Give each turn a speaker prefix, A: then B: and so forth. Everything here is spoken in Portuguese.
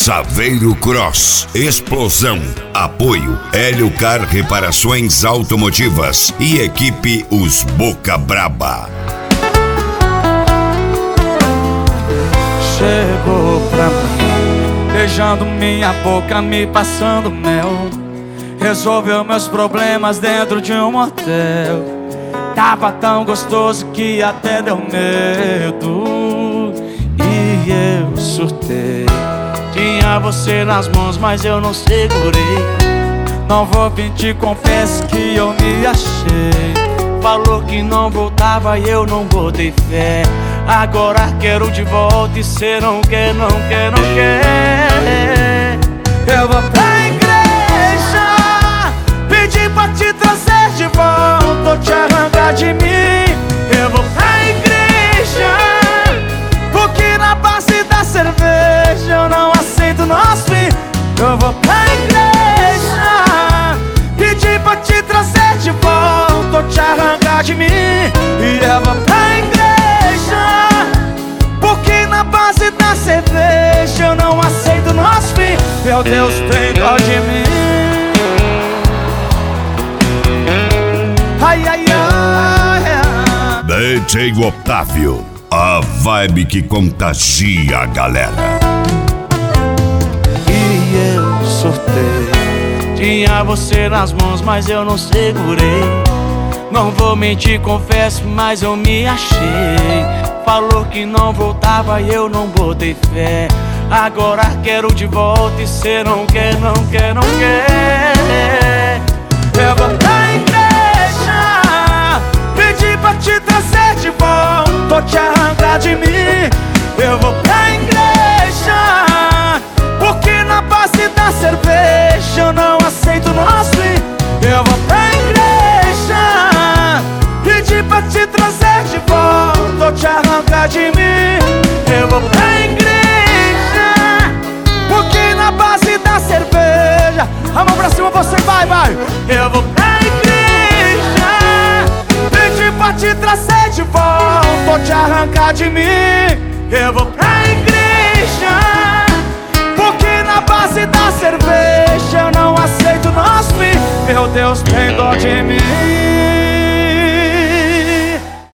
A: Saveiro Cross, Explosão, apoio Hélio Car Reparações Automotivas e equipe Os Boca Braba.
B: Chegou pra mim, beijando minha boca, me passando mel. Resolveu meus problemas dentro de um motel. Tava tão gostoso que até deu medo. E eu surtei. Tinha você nas mãos, mas eu não segurei. Não vou mentir, confesso que eu me achei. Falou que não voltava e eu não botei fé. Agora quero de volta e cê não quer, não quer, não quer. Eu vou pra igreja, pedir pra te trazer de volta ou te arrancar de mim. Eu vou pra igreja, porque na base da cerveja eu não aceito nós fim. Eu vou pra igreja, pedir pra te trazer de volta ou te arrancar de mim. E eu vou pra igreja, porque na base da cerveja eu não aceito nós fim. Meu Deus, tem dó de mim. Ai, ai, ai.
A: DJ Otávio, a vibe que contagia a galera.
B: E eu surtei. Tinha você nas mãos, mas eu não segurei. Não vou mentir, confesso, mas eu me achei. Falou que não voltava e eu não botei fé. Agora quero de volta e cê não quer, não quer, não quer. Eu vou pra igreja, pedir pra te trazer de volta ou te arrancar de mim. Eu vou pra igreja, porque na base da cerveja eu não aceito nós fim. Eu vou pra igreja, pedir pra te trazer de volta ou te arrancar de mim. Eu vou pra igreja, porque na base da cerveja. A mão pra cima, você vai, vai. Eu vou pra igreja, pedir pra te trazer de volta ou te arrancar de mim. Eu vou pra igreja, porque na base da cerveja eu não aceito nós fim. Meu Deus, tem dó de mim.